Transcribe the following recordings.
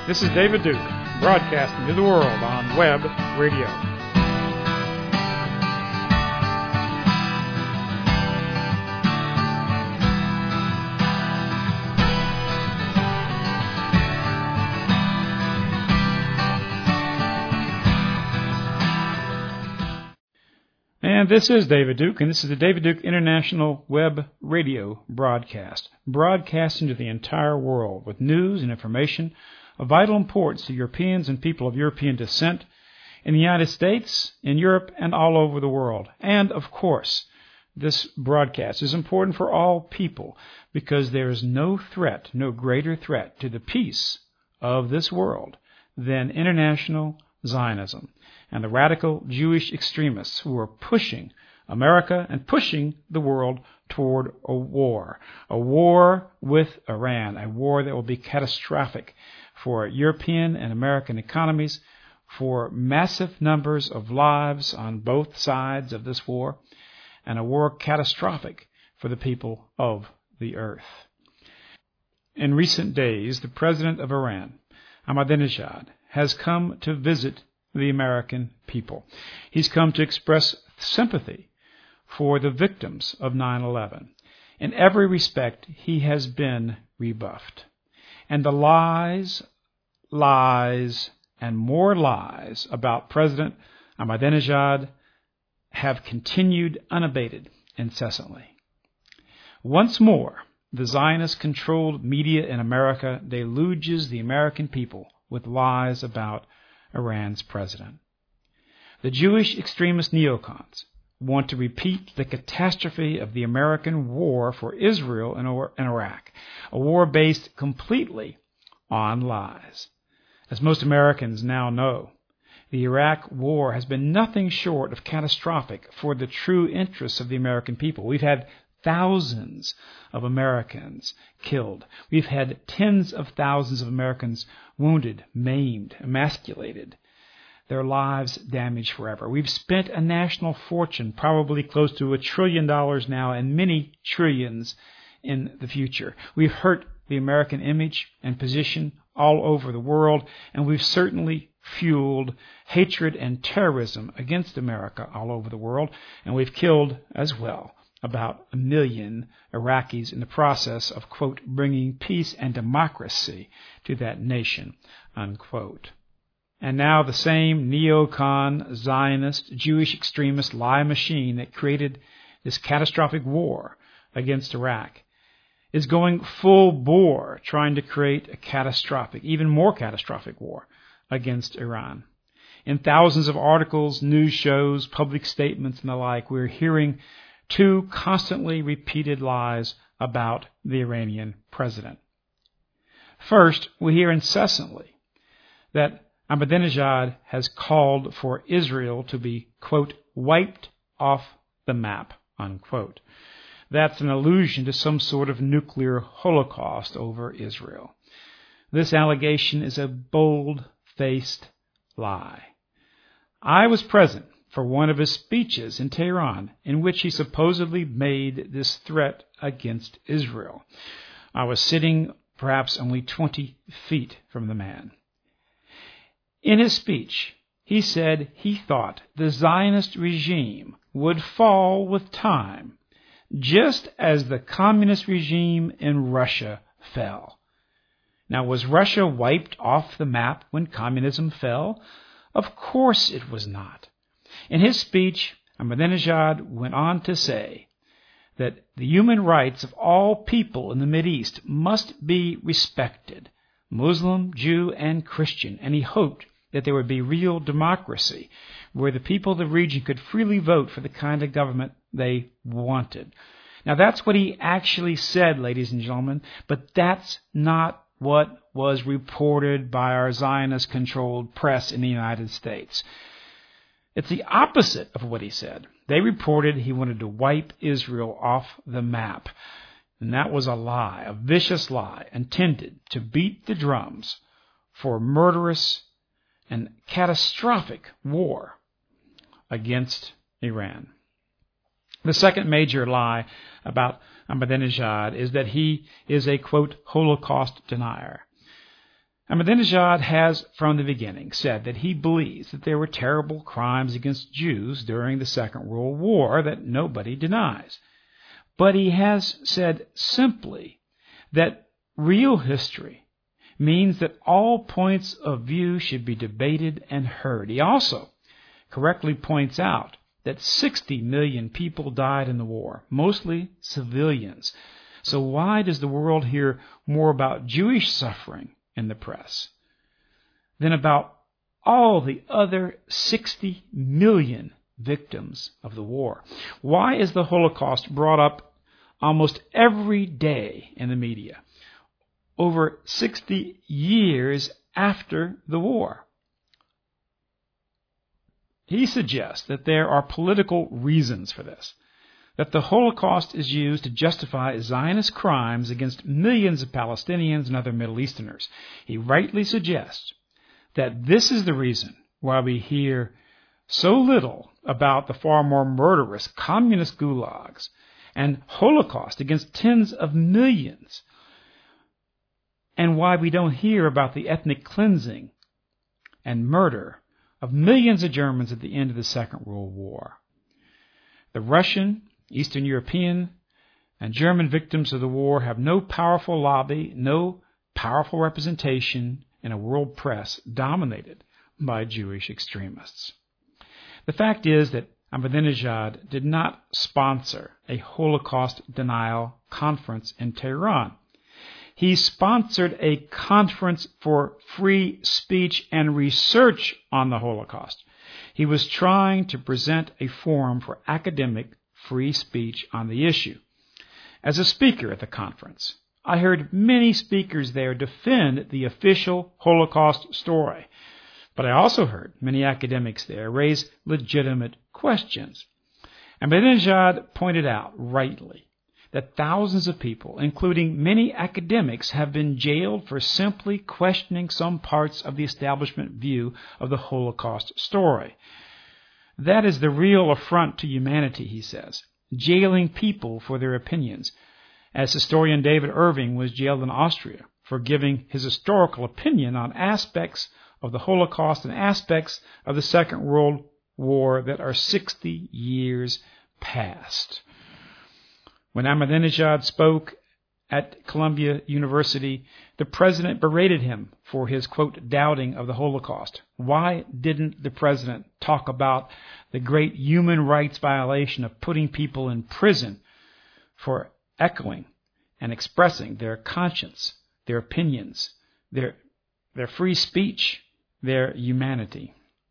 This is David Duke, broadcasting to the world on web radio. And this is David Duke, and this is the David Duke International Web Radio broadcast, broadcasting to the entire world with news and information of vital importance to Europeans and people of European descent in the United States, in Europe, and all over the world. And, of course, this broadcast is important for all people because there is no threat, no greater threat to the peace of this world than international Zionism and the radical Jewish extremists who are pushing America and pushing the world toward a war with Iran, a war that will be catastrophic for European and American economies, for massive numbers of lives on both sides of this war, and a war catastrophic for the people of the earth. In recent days, the president of Iran, Ahmadinejad, has come to visit the American people. He's come to express sympathy for the victims of 9/11. In every respect, he has been rebuffed. And the lies, and more lies about President Ahmadinejad have continued unabated incessantly. Once more, the Zionist-controlled media in America deluges the American people with lies about Iran's president. The Jewish extremist neocons want to repeat the catastrophe of the American war for Israel and Iraq, a war based completely on lies. As most Americans now know, the Iraq war has been nothing short of catastrophic for the true interests of the American people. We've had thousands of Americans killed. We've had tens of thousands of Americans wounded, maimed, emasculated, their lives damaged forever. We've spent a national fortune, probably close to $1 trillion now, and many trillions in the future. We've hurt the American image and position all over the world, and we've certainly fueled hatred and terrorism against America all over the world, and we've killed as well about 1 million Iraqis in the process of, quote, bringing peace and democracy to that nation, unquote. And now the same neocon, Zionist, Jewish extremist lie machine that created this catastrophic war against Iraq is going full bore trying to create a catastrophic, even more catastrophic war against Iran. In thousands of articles, news shows, public statements, and the like, we're hearing two constantly repeated lies about the Iranian president. First, we hear incessantly that Ahmadinejad has called for Israel to be, quote, wiped off the map, unquote. That's an allusion to some sort of nuclear holocaust over Israel. This allegation is a bold-faced lie. I was present for one of his speeches in Tehran in which he supposedly made this threat against Israel. I was sitting perhaps only 20 feet from the man. In his speech, he said he thought the Zionist regime would fall with time, just as the communist regime in Russia fell. Now, was Russia wiped off the map when communism fell? Of course it was not. In his speech, Ahmadinejad went on to say that the human rights of all people in the Mideast must be respected, Muslim, Jew, and Christian, and he hoped that there would be real democracy where the people of the region could freely vote for the kind of government they wanted. Now, that's what he actually said, ladies and gentlemen, but that's not what was reported by our Zionist-controlled press in the United States. It's the opposite of what he said. They reported he wanted to wipe Israel off the map. And that was a lie, a vicious lie, intended to beat the drums for murderous and catastrophic war against Iran. The second major lie about Ahmadinejad is that he is a, quote, Holocaust denier. Ahmadinejad has, from the beginning, said that he believes that there were terrible crimes against Jews during the Second World War that nobody denies. But he has said simply that real history means that all points of view should be debated and heard. He also correctly points out that 60 million people died in the war, mostly civilians. So why does the world hear more about Jewish suffering in the press than about all the other 60 million victims of the war? Why is the Holocaust brought up almost every day in the media, over 60 years after the war? He suggests that there are political reasons for this, that the Holocaust is used to justify Zionist crimes against millions of Palestinians and other Middle Easterners. He rightly suggests that this is the reason why we hear so little about the far more murderous communist gulags and Holocaust against tens of millions, and why we don't hear about the ethnic cleansing and murder of millions of Germans at the end of the Second World War. The Russian, Eastern European, and German victims of the war have no powerful lobby, no powerful representation in a world press dominated by Jewish extremists. The fact is that Ahmadinejad did not sponsor a Holocaust denial conference in Tehran. He sponsored a conference for free speech and research on the Holocaust. He was trying to present a forum for academic free speech on the issue. As a speaker at the conference, I heard many speakers there defend the official Holocaust story, but I also heard many academics there raise legitimate questions. Ahmadinejad pointed out rightly that thousands of people, including many academics, have been jailed for simply questioning some parts of the establishment view of the Holocaust story. That is the real affront to humanity, he says, jailing people for their opinions, as historian David Irving was jailed in Austria for giving his historical opinion on aspects of the Holocaust and aspects of the Second World War that are 60 years past. When Ahmadinejad spoke at Columbia University, the president berated him for his, quote, doubting of the Holocaust. Why didn't the president talk about the great human rights violation of putting people in prison for echoing and expressing their conscience, their opinions, their free speech, their humanity?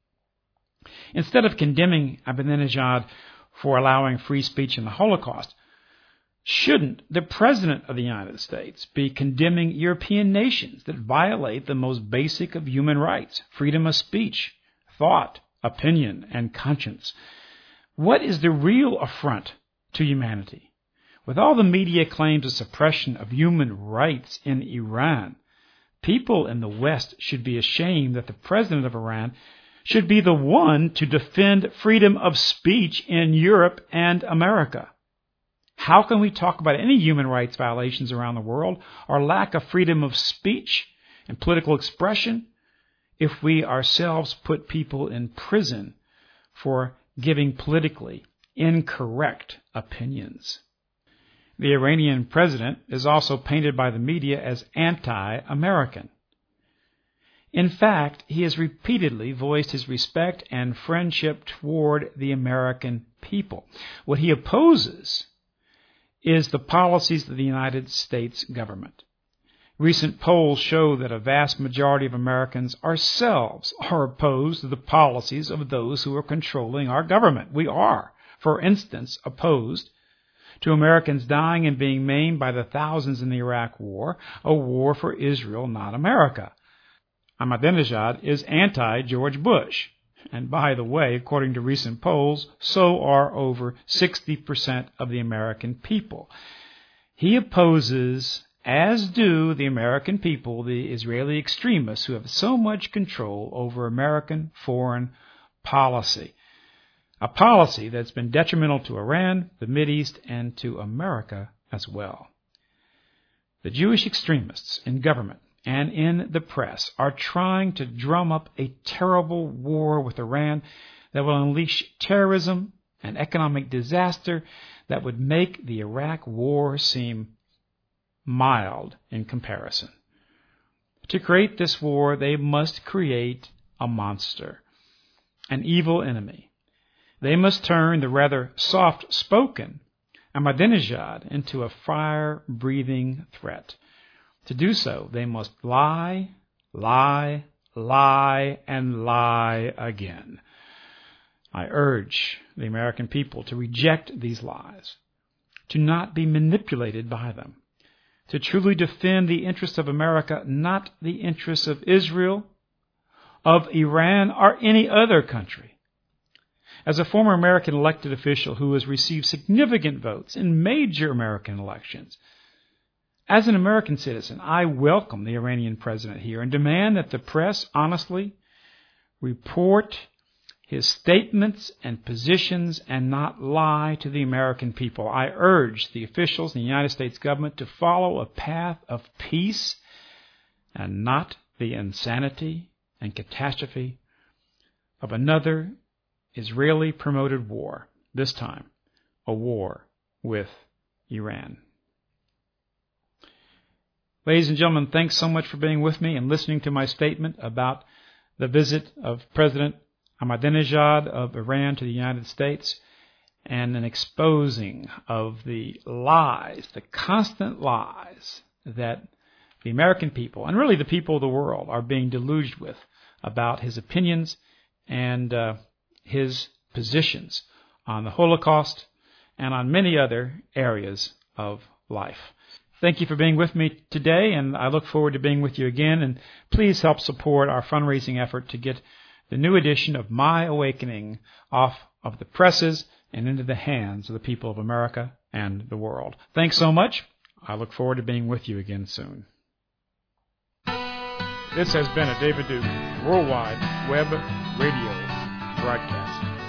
Instead of condemning Ahmadinejad for allowing free speech in the Holocaust, shouldn't the President of the United States be condemning European nations that violate the most basic of human rights, freedom of speech, thought, opinion, and conscience? What is the real affront to humanity? With all the media claims of suppression of human rights in Iran, people in the West should be ashamed that the President of Iran should be the one to defend freedom of speech in Europe and America. How can we talk about any human rights violations around the world or lack of freedom of speech and political expression if we ourselves put people in prison for giving politically incorrect opinions? The Iranian president is also painted by the media as anti-American. In fact, he has repeatedly voiced his respect and friendship toward the American people. What he opposes is the policies of the United States government. Recent polls show that a vast majority of Americans ourselves are opposed to the policies of those who are controlling our government. We are, for instance, opposed to Americans dying and being maimed by the thousands in the Iraq War, a war for Israel, not America. Ahmadinejad is anti-George Bush. And by the way, according to recent polls, so are over 60% of the American people. He opposes, as do the American people, the Israeli extremists who have so much control over American foreign policy. A policy that's been detrimental to Iran, the Mideast, and to America as well. The Jewish extremists in government and in the press are trying to drum up a terrible war with Iran that will unleash terrorism and economic disaster that would make the Iraq war seem mild in comparison. To create this war, they must create a monster, an evil enemy. They must turn the rather soft-spoken Ahmadinejad into a fire-breathing threat. To do so, they must lie, lie, lie, and lie again. I urge the American people to reject these lies, to not be manipulated by them, to truly defend the interests of America, not the interests of Israel, of Iran, or any other country. As a former American elected official who has received significant votes in major American elections, as an American citizen, I welcome the Iranian president here and demand that the press honestly report his statements and positions and not lie to the American people. I urge the officials in the United States government to follow a path of peace and not the insanity and catastrophe of another Israeli-promoted war, this time a war with Iran. Ladies and gentlemen, thanks so much for being with me and listening to my statement about the visit of President Ahmadinejad of Iran to the United States and an exposing of the lies, the constant lies that the American people, and really the people of the world, are being deluged with about his opinions and his positions on the Holocaust and on many other areas of life. Thank you for being with me today, and I look forward to being with you again. And please help support our fundraising effort to get the new edition of My Awakening off of the presses and into the hands of the people of America and the world. Thanks so much. I look forward to being with you again soon. This has been a David Duke Worldwide Web Radio broadcast.